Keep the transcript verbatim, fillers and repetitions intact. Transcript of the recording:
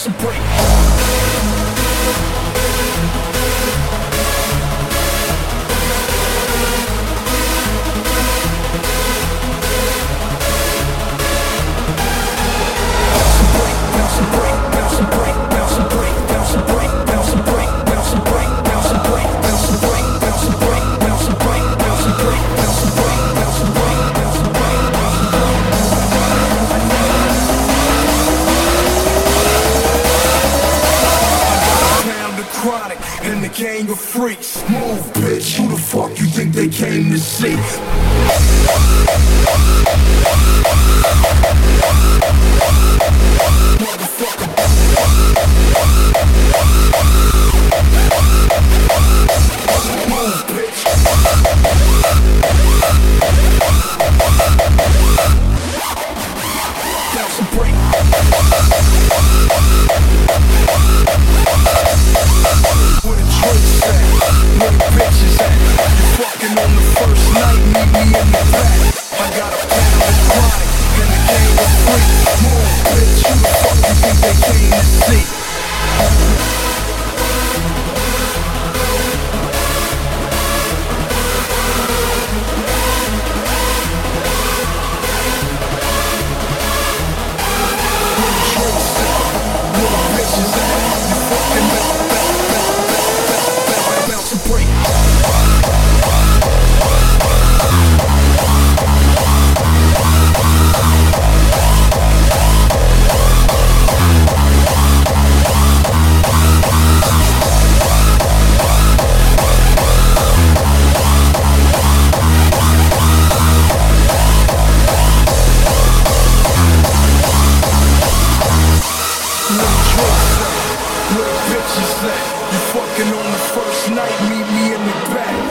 a break. And the gang of freaks. Move, bitch, who the fuck you think they came to see? Motherfucker. Move, bitch. Bounce and break. Where the drinks at? Where the bitches at? You fucking on the first night, meet me in the back. I got a pound of chronic, and the gang of freaks. Move, bitch, who the fuck you think they came to see? Where the drinks at? Where the bitches at? You fucking bounce and break. Where the bitches at? You fucking on the first night, meet me in the back.